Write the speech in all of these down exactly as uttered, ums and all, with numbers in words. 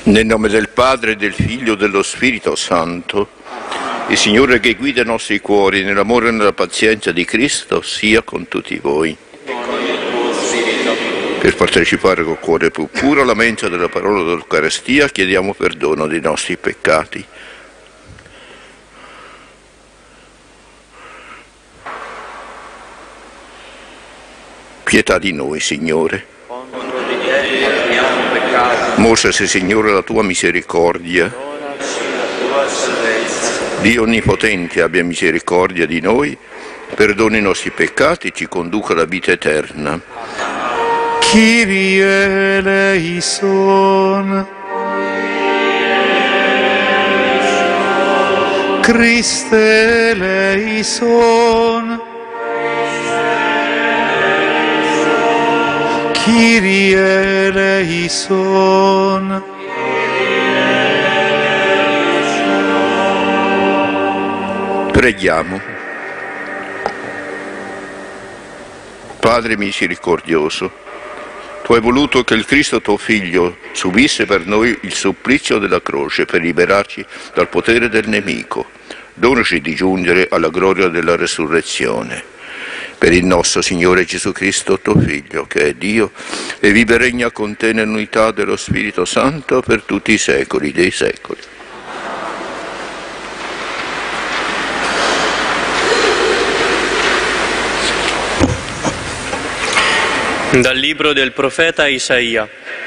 Nel nome del Padre, del Figlio e dello Spirito Santo, il Signore che guida i nostri cuori nell'amore e nella pazienza di Cristo sia con tutti voi. E con il tuo spirito. Per partecipare col cuore più puro alla mensa della parola dell'Eucaristia chiediamo perdono dei nostri peccati. Pietà di noi, Signore. Contro di te abbiamo peccato. Mostrasi, Signore, la tua misericordia. Donaci la tua salvezza. Dio Onnipotente abbia misericordia di noi, perdoni i nostri peccati e ci conduca alla vita eterna. Kyrie eleison. Christe eleison. Kyrie eleison. Preghiamo. Padre misericordioso, tu hai voluto che il Cristo tuo Figlio subisse per noi il supplizio della croce per liberarci dal potere del nemico. Donaci di giungere alla gloria della resurrezione. Per il nostro Signore Gesù Cristo, tuo Figlio, che è Dio, e vive e regna con te nell'unità dello Spirito Santo per tutti i secoli dei secoli. Dal libro del profeta Isaia.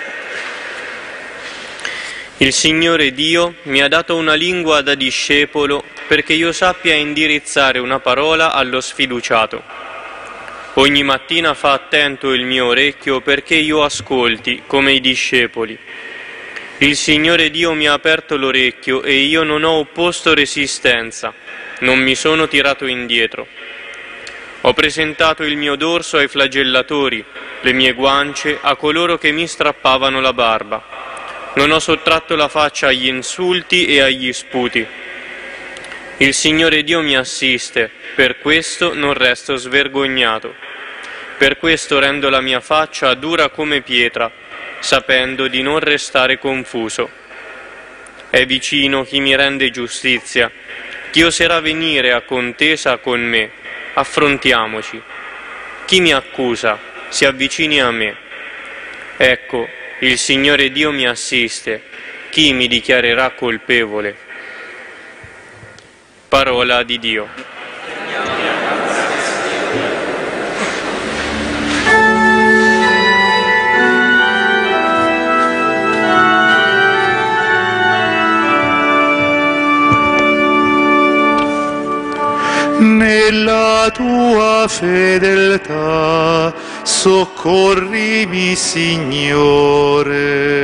Il Signore Dio mi ha dato una lingua da discepolo perché io sappia indirizzare una parola allo sfiduciato. Ogni mattina fa attento il mio orecchio perché io ascolti come i discepoli. Il Signore Dio mi ha aperto l'orecchio e io non ho opposto resistenza, non mi sono tirato indietro. Ho presentato il mio dorso ai flagellatori, le mie guance a coloro che mi strappavano la barba. Non ho sottratto la faccia agli insulti e agli sputi. Il Signore Dio mi assiste, per questo non resto svergognato. Per questo rendo la mia faccia dura come pietra, sapendo di non restare confuso. È vicino chi mi rende giustizia, chi oserà venire a contesa con me. Affrontiamoci. Chi mi accusa, si avvicini a me. Ecco, il Signore Dio mi assiste, chi mi dichiarerà colpevole? Parola di Dio. Nella tua fedeltà soccorrimi, Signore.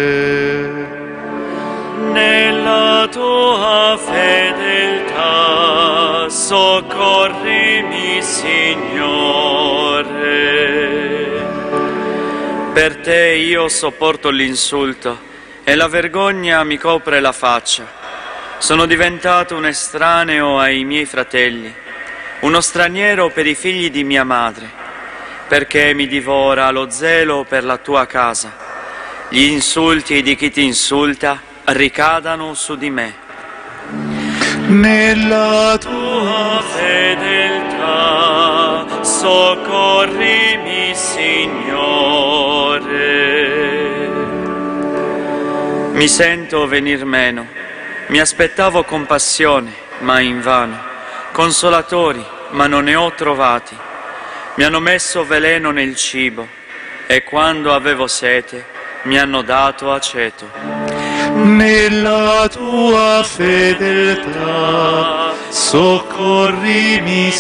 Nella tua fedeltà soccorrimi, Signore. Per te io sopporto l'insulto e la vergogna mi copre la faccia. Sono diventato un estraneo ai miei fratelli, uno straniero per i figli di mia madre, perché mi divora lo zelo per la tua casa. Gli insulti di chi ti insulta ricadano su di me. Nella tua fedeltà soccorrimi, Signore. Mi sento venir meno, mi aspettavo compassione, ma invano. Consolatori, ma non ne ho trovati. Mi hanno messo veleno nel cibo e quando avevo sete mi hanno dato aceto. Nella tua fedeltà soccorrimi,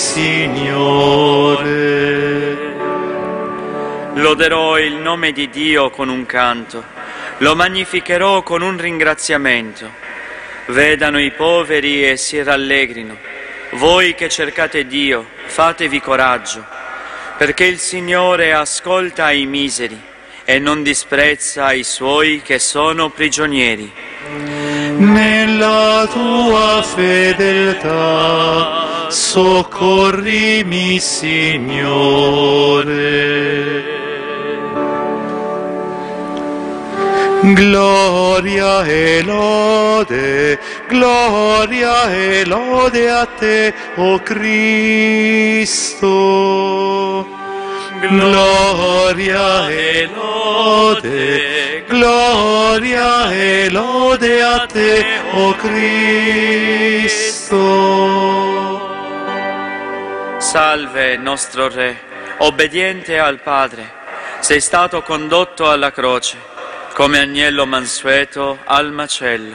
Signore. Loderò il nome di Dio con un canto, lo magnificherò con un ringraziamento. Vedano i poveri e si rallegrino. Voi che cercate Dio, fatevi coraggio, perché il Signore ascolta i miseri e non disprezza i suoi che sono prigionieri. Nella tua fedeltà soccorrimi, Signore. Gloria e lode, gloria e lode a te, o Cristo. Gloria e lode, gloria e lode a te, o Cristo. Salve, nostro Re, obbediente al Padre, sei stato condotto alla croce, come agnello mansueto al macello.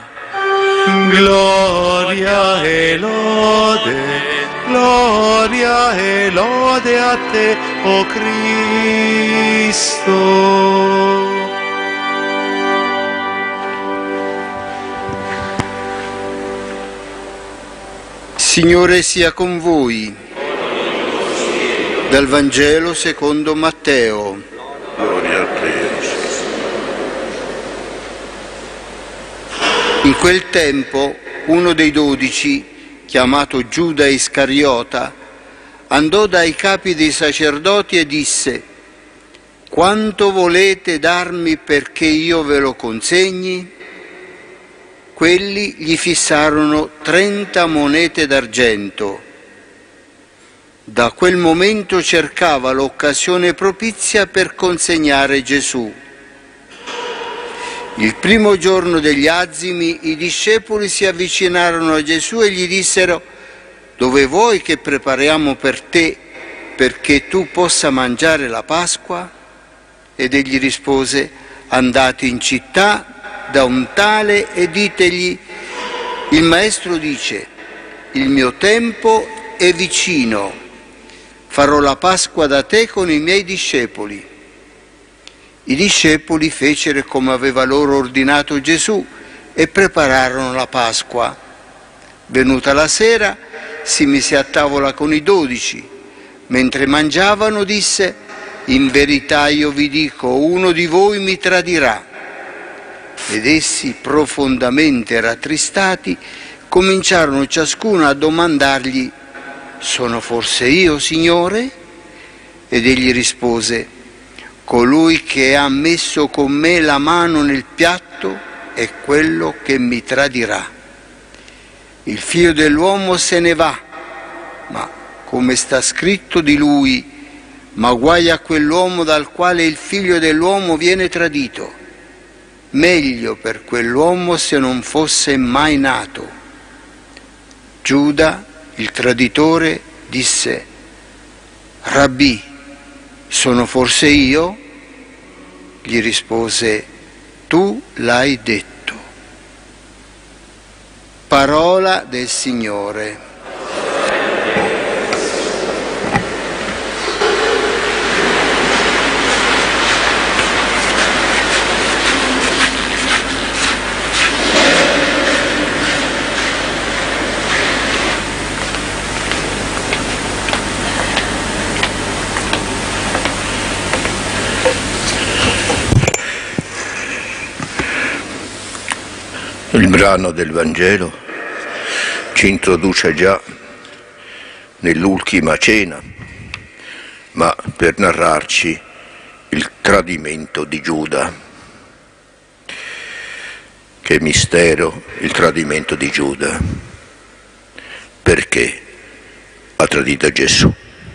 Gloria e lode, gloria e lode a te, o Cristo. Signore sia con voi. Dal Vangelo secondo Matteo. Gloria a te. In quel tempo uno dei dodici, chiamato Giuda Iscariota, andò dai capi dei sacerdoti e disse: «Quanto volete darmi perché io ve lo consegni?» Quelli gli fissarono trenta monete d'argento. Da quel momento cercava l'occasione propizia per consegnare Gesù. Il primo giorno degli azimi i discepoli si avvicinarono a Gesù e gli dissero: «Dove vuoi che prepariamo per te perché tu possa mangiare la Pasqua?» Ed egli rispose: «Andate in città da un tale e ditegli: il Maestro dice, il mio tempo è vicino, farò la Pasqua da te con i miei discepoli». I discepoli fecero come aveva loro ordinato Gesù e prepararono la Pasqua. Venuta la sera, si mise a tavola con i dodici. Mentre mangiavano disse: «In verità io vi dico, uno di voi mi tradirà». Ed essi, profondamente rattristati, cominciarono ciascuno a domandargli: «Sono forse io, Signore?» Ed egli rispose: «Colui che ha messo con me la mano nel piatto è quello che mi tradirà. Il figlio dell'uomo se ne va, ma come sta scritto di lui, ma guai a quell'uomo dal quale il figlio dell'uomo viene tradito. Meglio per quell'uomo se non fosse mai nato». Giuda, il traditore, disse: «Rabbì, sono forse io?» Gli rispose: «Tu l'hai detto». Parola del Signore. Il brano del Vangelo ci introduce già nell'ultima cena, ma per narrarci il tradimento di Giuda. Che mistero il tradimento di Giuda. Perché ha tradito Gesù?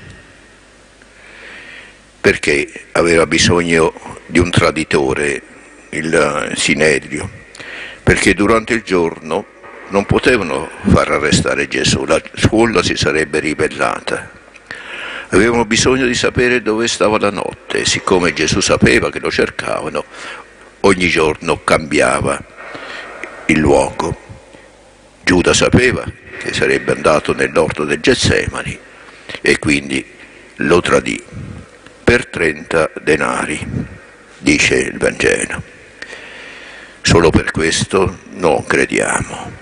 Perché aveva bisogno di un traditore, il Sinedrio? Perché durante il giorno non potevano far arrestare Gesù, la scuola si sarebbe ribellata. Avevano bisogno di sapere dove stava la notte, e siccome Gesù sapeva che lo cercavano, ogni giorno cambiava il luogo. Giuda sapeva che sarebbe andato nell'orto del Getsemani e quindi lo tradì per trenta denari, dice il Vangelo. Solo per questo non crediamo.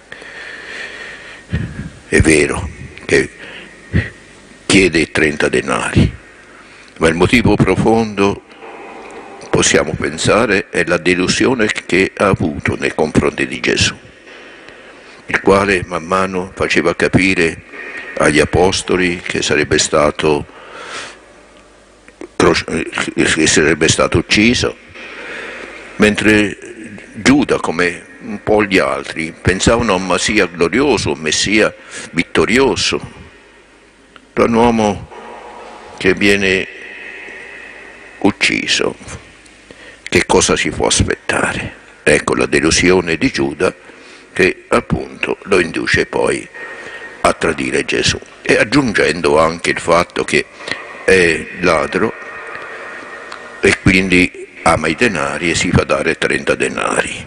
È vero che chiede trenta denari, ma il motivo profondo, possiamo pensare, è la delusione che ha avuto nei confronti di Gesù, il quale man mano faceva capire agli apostoli che sarebbe stato, che sarebbe stato ucciso, mentre Giuda, come un po' gli altri, pensavano a un Messia glorioso, un Messia vittorioso, da un uomo che viene ucciso. Che cosa si può aspettare? Ecco la delusione di Giuda che appunto lo induce poi a tradire Gesù, e aggiungendo anche il fatto che è ladro e quindi ama i denari e si fa dare trenta denari.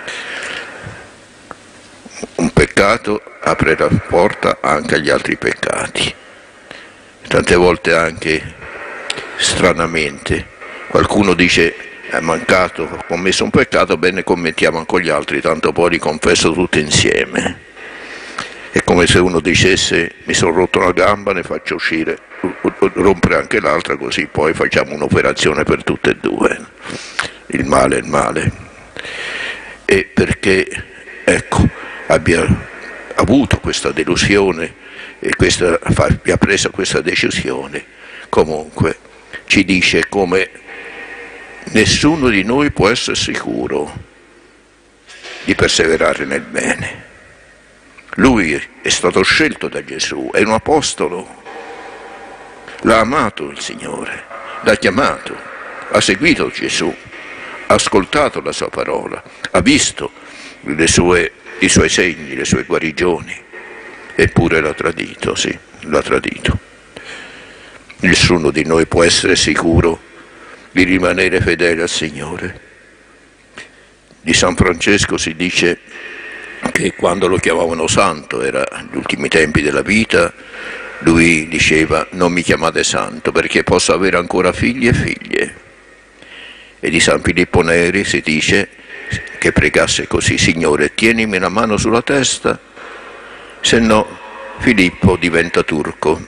Un peccato apre la porta anche agli altri peccati. Tante volte anche stranamente qualcuno dice: è mancato, ho commesso un peccato, bene, commettiamo anche gli altri, tanto poi li confesso tutti insieme. È come se uno dicesse: mi sono rotto una gamba, ne faccio uscire, rompere anche l'altra, così poi facciamo un'operazione per tutte e due. Il male è il male. E perché, ecco, abbia avuto questa delusione e questa, abbia preso questa decisione, comunque ci dice come nessuno di noi può essere sicuro di perseverare nel bene. Lui è stato scelto da Gesù, è un apostolo, l'ha amato il Signore, l'ha chiamato, ha seguito Gesù, ha ascoltato la sua parola, ha visto le sue, i suoi segni, le sue guarigioni, eppure l'ha tradito, sì, l'ha tradito. Nessuno di noi può essere sicuro di rimanere fedele al Signore. Di San Francesco si dice che quando lo chiamavano santo, era gli ultimi tempi della vita, lui diceva: non mi chiamate santo perché posso avere ancora figli e figlie. E di San Filippo Neri si dice che pregasse così: Signore, tienimi la mano sulla testa, se no Filippo diventa turco.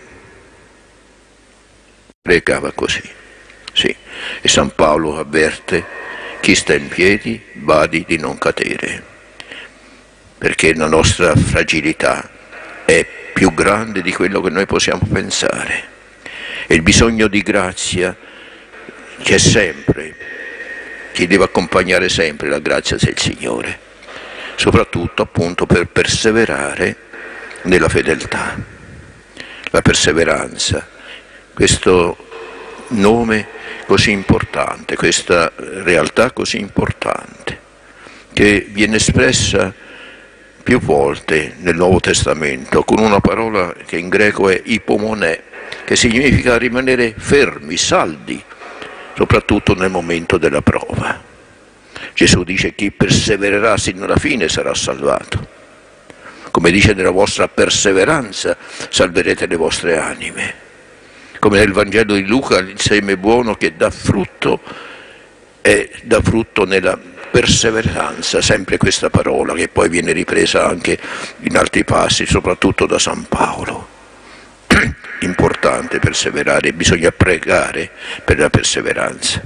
Pregava così, sì. E San Paolo avverte: chi sta in piedi badi di non cadere, perché la nostra fragilità è più grande di quello che noi possiamo pensare, e il bisogno di grazia c'è sempre, ci deve accompagnare sempre la grazia del Signore, soprattutto appunto per perseverare nella fedeltà. La perseveranza, questo nome così importante, questa realtà così importante, che viene espressa più volte nel Nuovo Testamento con una parola che in greco è ipomonè, che significa rimanere fermi, saldi, soprattutto nel momento della prova. Gesù dice: chi persevererà sino alla fine sarà salvato. Come dice: nella vostra perseveranza salverete le vostre anime. Come nel Vangelo di Luca, il seme buono che dà frutto è dà frutto nella perseveranza, sempre questa parola che poi viene ripresa anche in altri passi, soprattutto da San Paolo. Importante perseverare, bisogna pregare per la perseveranza.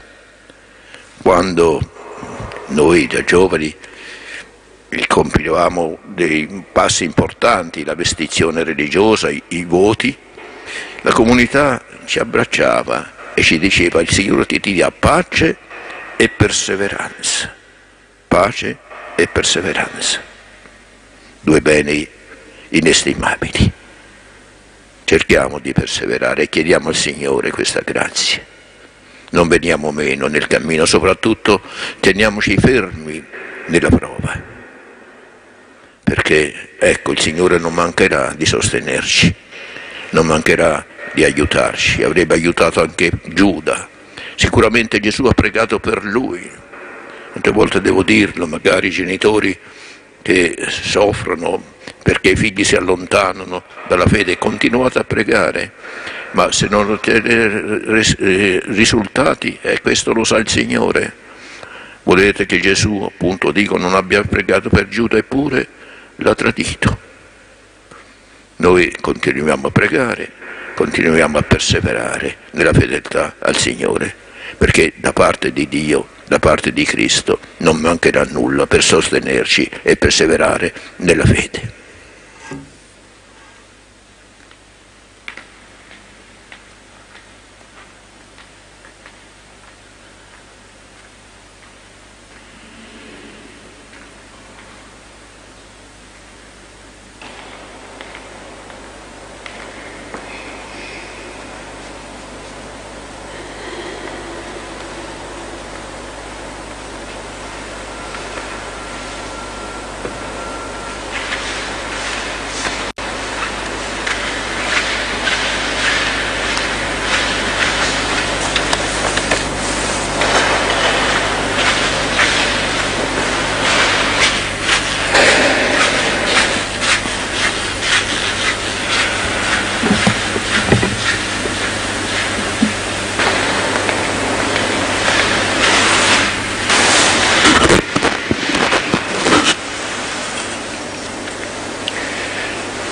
Quando noi da giovani compivamo dei passi importanti, la vestizione religiosa, i, i voti, la comunità ci abbracciava e ci diceva: il Signore ti dia pace e perseveranza. Pace e perseveranza, due beni inestimabili. Cerchiamo di perseverare e chiediamo al Signore questa grazia. Non veniamo meno nel cammino, soprattutto teniamoci fermi nella prova, perché ecco, il Signore non mancherà di sostenerci, non mancherà di aiutarci. Avrebbe aiutato anche Giuda. Sicuramente Gesù ha pregato per lui. Quante volte devo dirlo, magari i genitori che soffrono perché i figli si allontanano dalla fede, continuate a pregare, ma se non ottenete risultati, e eh, questo lo sa il Signore. Volete che Gesù, appunto dico, non abbia pregato per Giuda, eppure l'ha tradito. Noi continuiamo a pregare, continuiamo a perseverare nella fedeltà al Signore, perché da parte di Dio, da parte di Cristo, non mancherà nulla per sostenerci e perseverare nella fede.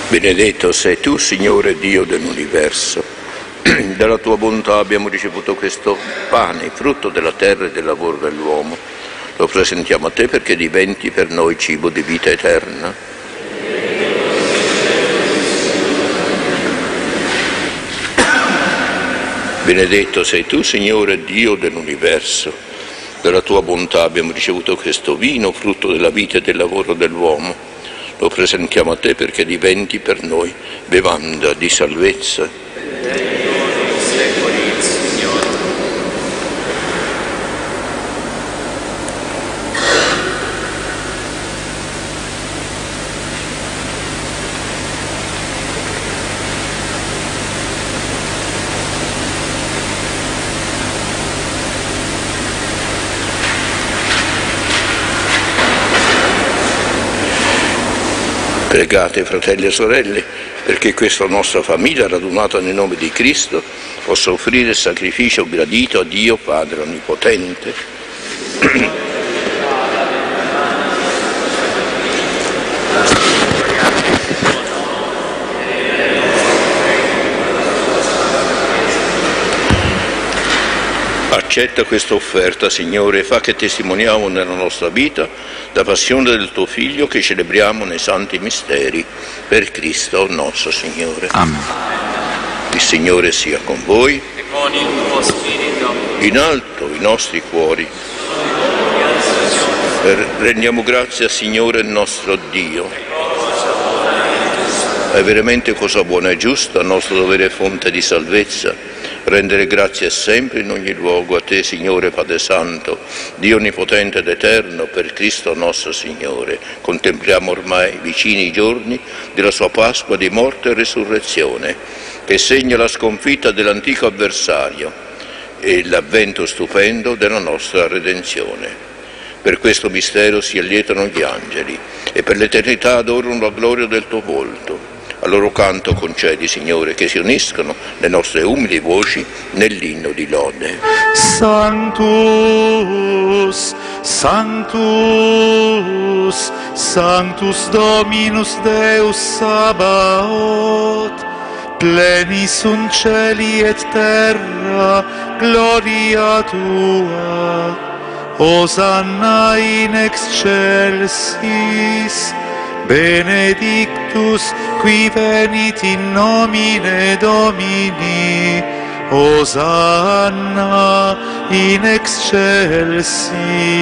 Benedetto sei tu, Signore Dio dell'universo. Dalla tua bontà abbiamo ricevuto questo pane, frutto della terra e del lavoro dell'uomo. Lo presentiamo a te perché diventi per noi cibo di vita eterna. Benedetto sei tu, Signore Dio dell'universo. Dalla tua bontà abbiamo ricevuto questo vino, frutto della vita e del lavoro dell'uomo. Lo presentiamo a te perché diventi per noi bevanda di salvezza. Pregate, fratelli e sorelle, perché questa nostra famiglia, radunata nel nome di Cristo, possa offrire il sacrificio gradito a Dio Padre Onnipotente. Accetta questa offerta, Signore, e fa che testimoniamo nella nostra vita la passione del tuo Figlio che celebriamo nei santi misteri per Cristo nostro Signore. Amen. Il Signore sia con voi. E con il tuo spirito. In alto i nostri cuori. Rendiamo grazie al Signore nostro Dio. È veramente cosa buona e giusta, nostro dovere e fonte di salvezza, rendere grazie sempre in ogni luogo a te, Signore Padre Santo, Dio onnipotente ed eterno, per Cristo nostro Signore. Contempliamo ormai vicini i giorni della sua Pasqua di morte e resurrezione, che segna la sconfitta dell'antico avversario e l'avvento stupendo della nostra redenzione. Per questo mistero si allietano gli angeli e per l'eternità adorano la gloria del tuo volto. A loro canto concedi, Signore, che si uniscano le nostre umili voci nell'inno di lode. Sanctus, Sanctus, Sanctus Dominus Deus Sabaoth, plenis sunt celi et terra, gloria tua. Hosanna in excelsis, benedictus qui venit in nomine Domini, Hosanna in excelsis.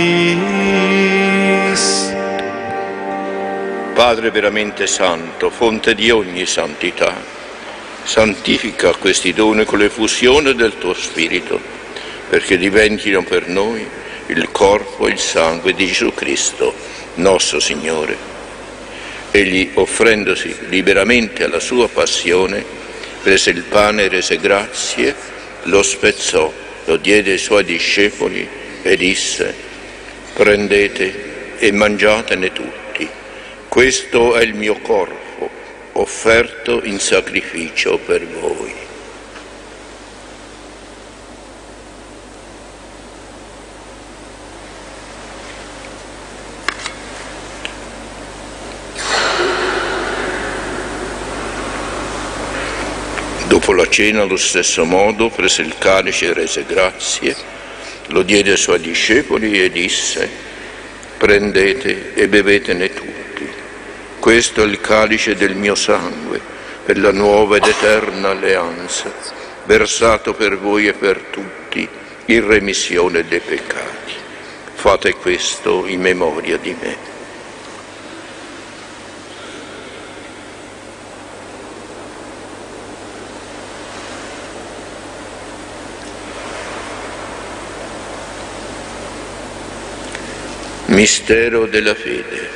Padre veramente santo, fonte di ogni santità, santifica questi doni con l'effusione del tuo Spirito, perché diventino per noi il corpo e il sangue di Gesù Cristo, nostro Signore. Egli, offrendosi liberamente alla sua passione, prese il pane e rese grazie, lo spezzò, lo diede ai suoi discepoli e disse: prendete e mangiatene tutti, questo è il mio corpo, offerto in sacrificio per voi. Dopo la cena, allo stesso modo, prese il calice e rese grazie, lo diede ai suoi discepoli e disse: prendete e bevetene tutti, questo è il calice del mio sangue, per la nuova ed eterna alleanza, versato per voi e per tutti in remissione dei peccati. Fate questo in memoria di me. Mistero della fede.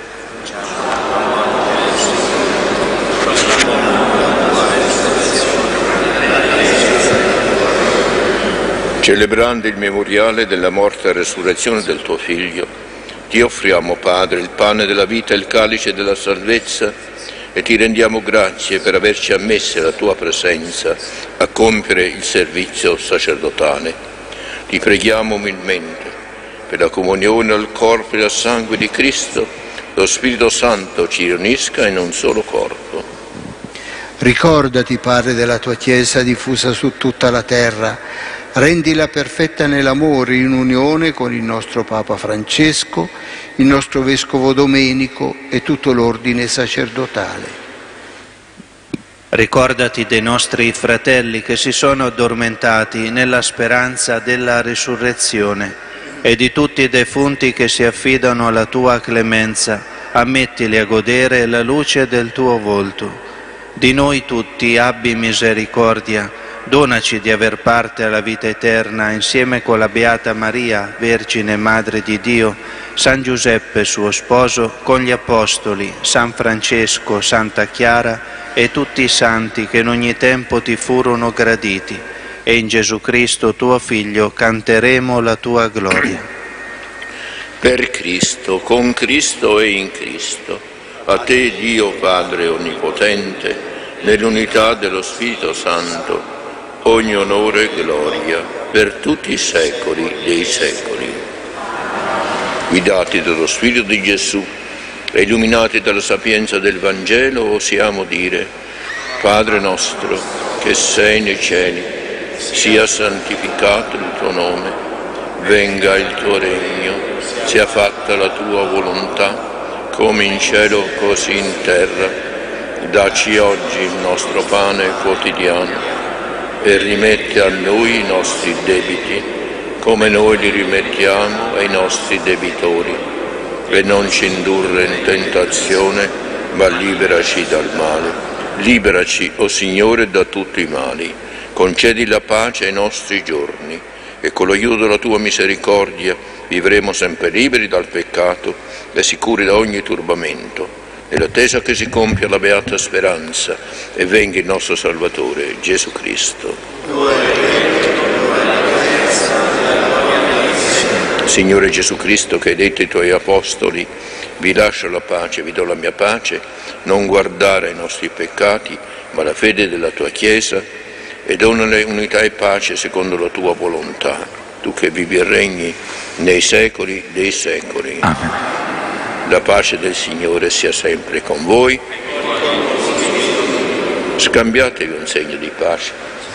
Celebrando il memoriale della morte e resurrezione del tuo Figlio, ti offriamo, Padre, il pane della vita e il calice della salvezza e ti rendiamo grazie per averci ammessi alla tua presenza a compiere il servizio sacerdotale. Ti preghiamo umilmente per la comunione al corpo e al sangue di Cristo, lo Spirito Santo ci riunisca in un solo corpo. Ricordati, Padre, della tua Chiesa diffusa su tutta la terra, rendila perfetta nell'amore, in unione con il nostro Papa Francesco, il nostro Vescovo Domenico e tutto l'ordine sacerdotale. Ricordati dei nostri fratelli che si sono addormentati nella speranza della risurrezione e di tutti i defunti che si affidano alla tua clemenza. Ammettili a godere la luce del tuo volto. Di noi tutti abbi misericordia, donaci di aver parte alla vita eterna insieme con la Beata Maria, Vergine Madre di Dio, San Giuseppe suo sposo, con gli Apostoli, San Francesco, Santa Chiara e tutti i santi che in ogni tempo ti furono graditi. E in Gesù Cristo tuo Figlio canteremo la tua gloria. Per Cristo, con Cristo e in Cristo, a te Dio Padre Onnipotente, nell'unità dello Spirito Santo, ogni onore e gloria per tutti i secoli dei secoli. Guidati dallo Spirito di Gesù e illuminati dalla sapienza del Vangelo, osiamo dire: Padre nostro che sei nei cieli, sia santificato il tuo nome, venga il tuo regno, sia fatta la tua volontà, come in cielo così in terra. Dacci oggi il nostro pane quotidiano e rimetti a noi i nostri debiti, come noi li rimettiamo ai nostri debitori. E non ci indurre in tentazione, ma liberaci dal male. Liberaci, o Signore, da tutti i mali. Concedi la pace ai nostri giorni e con l'aiuto della tua misericordia vivremo sempre liberi dal peccato e sicuri da ogni turbamento, nell'attesa che si compia la beata speranza e venga il nostro Salvatore, Gesù Cristo. Signore Gesù Cristo, che hai detto ai tuoi apostoli: vi lascio la pace, vi do la mia pace, non guardare ai nostri peccati, ma la fede della tua Chiesa, e donale unità e pace secondo la tua volontà, tu che vivi e regni nei secoli dei secoli. Amen. La pace del Signore sia sempre con voi. Scambiatevi un segno di pace.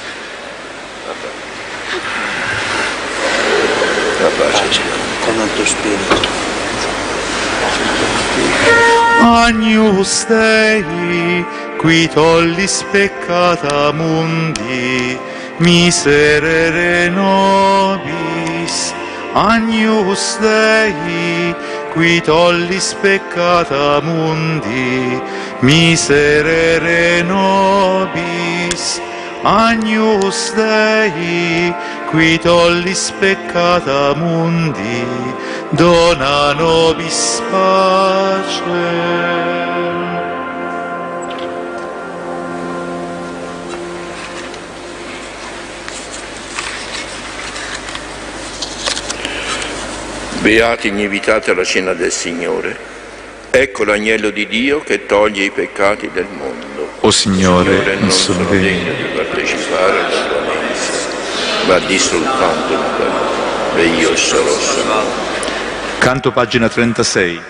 La pace Con il tuo spirito. Agnus Dei, qui tollis peccata mundi, miserere nobis. Agnus Dei, qui tollis peccata mundi, miserere nobis. Agnus Dei, qui tollis peccata mundi, dona nobis pace. Beati gli invitati alla cena del Signore. Ecco l'agnello di Dio che toglie i peccati del mondo. O Signore, Signore, non sono degno di partecipare alla tua mensa, ma di soltanto una parola, e io sarò salvato. Canto pagina trentasei.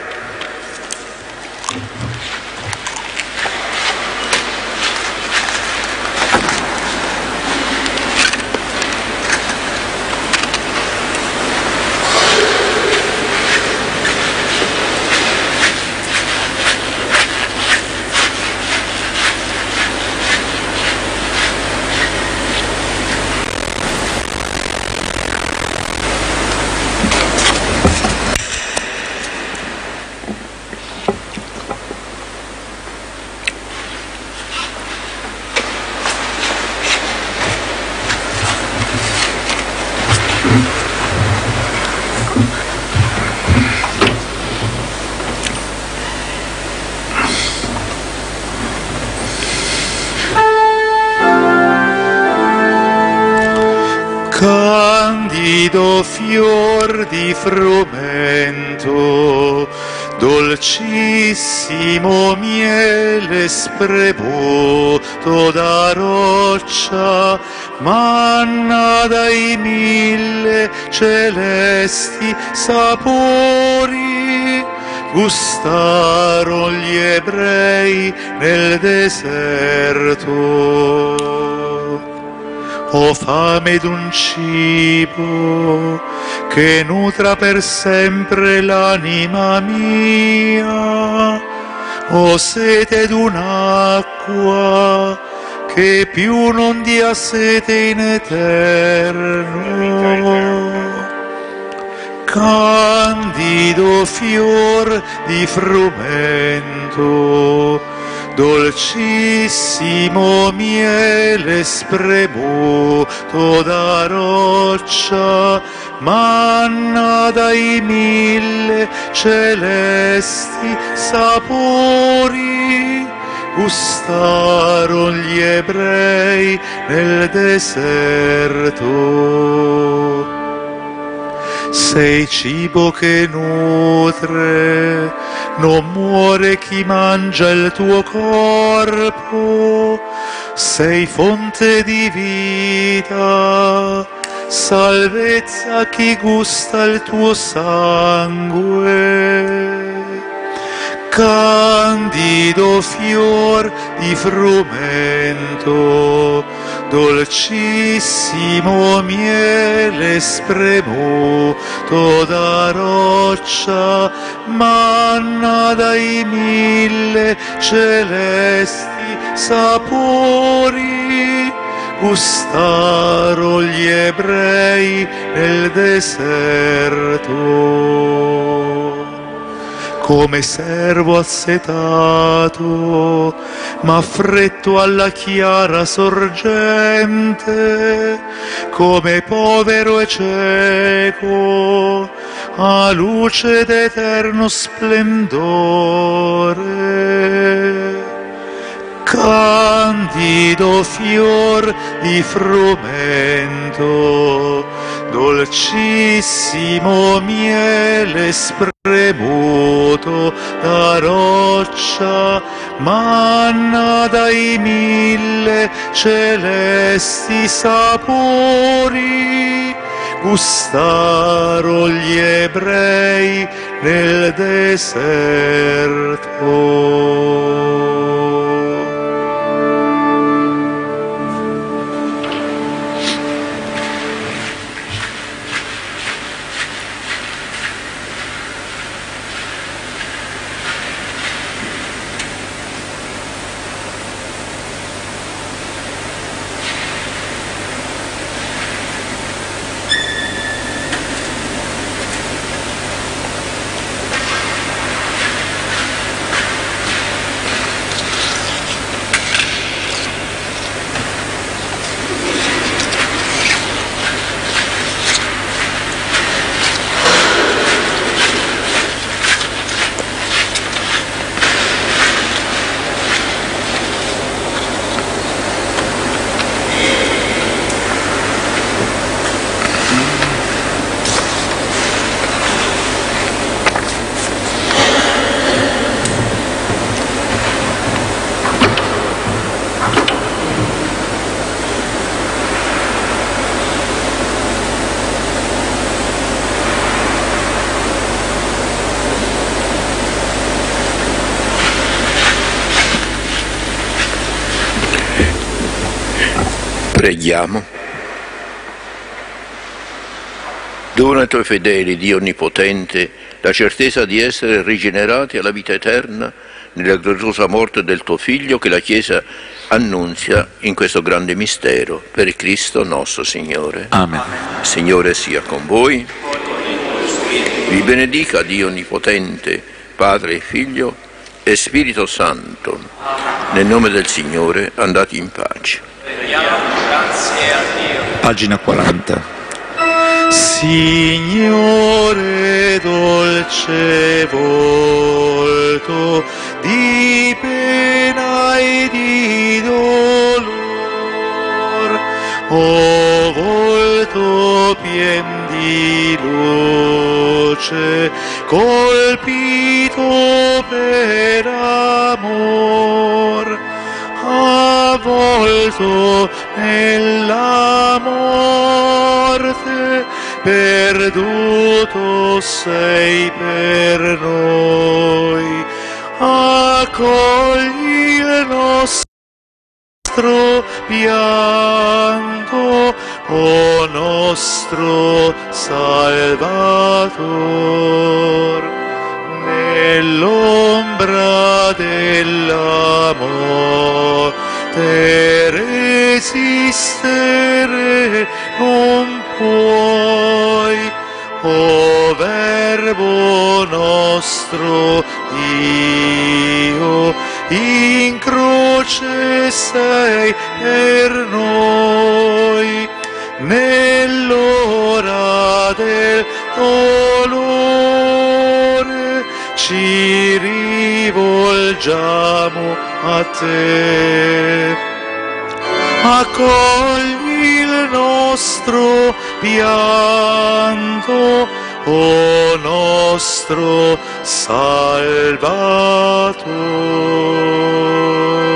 Candido fior di frumento, dolcissimo miele spremuto da roccia, manna dai mille celesti sapori, gustarono gli ebrei nel deserto. Ho fame d'un cibo che nutra per sempre l'anima mia, ho sete d'un'acqua che più non dia sete in eterno. Candido fior di frumento, dolcissimo miele spremuto da roccia, manna dai mille celesti sapori, gustarono gli ebrei nel deserto. Sei cibo che nutre, non muore chi mangia il tuo corpo, sei fonte di vita, salvezza chi gusta il tuo sangue. Candido fior di frumento, dolcissimo miele spremuto da roccia, manna dai mille celesti sapori, gustarono gli ebrei nel deserto. Come servo assetato, m'affretto alla chiara sorgente, come povero e cieco, a luce d'eterno splendore. Candido fior di frumento, dolcissimo miele spremuto da roccia, manna dai mille celesti sapori, gustarono gli ebrei nel deserto. Preghiamo. Dona ai tuoi fedeli, Dio Onnipotente, la certezza di essere rigenerati alla vita eterna nella gloriosa morte del tuo Figlio che la Chiesa annunzia in questo grande mistero, per Cristo nostro Signore. Amen. Il Signore sia con voi. Vi benedica Dio Onnipotente, Padre, Figlio e Spirito Santo. Nel nome del Signore andate in pace. Grazie a Dio. Pagina quaranta. Signore dolce volto di pena e di dolor, o volto pien di luce, colpito per amor, avvolto nella morte, perduto sei per noi. accogli il nostro pianto, o nostro Salvator. Nell'ombra della morte resistere non puoi, o Verbo nostro Dio, in croce sei per noi. Nell'ora del dolore ci rivolgiamo a te. Accogli il nostro pianto, o nostro Salvator.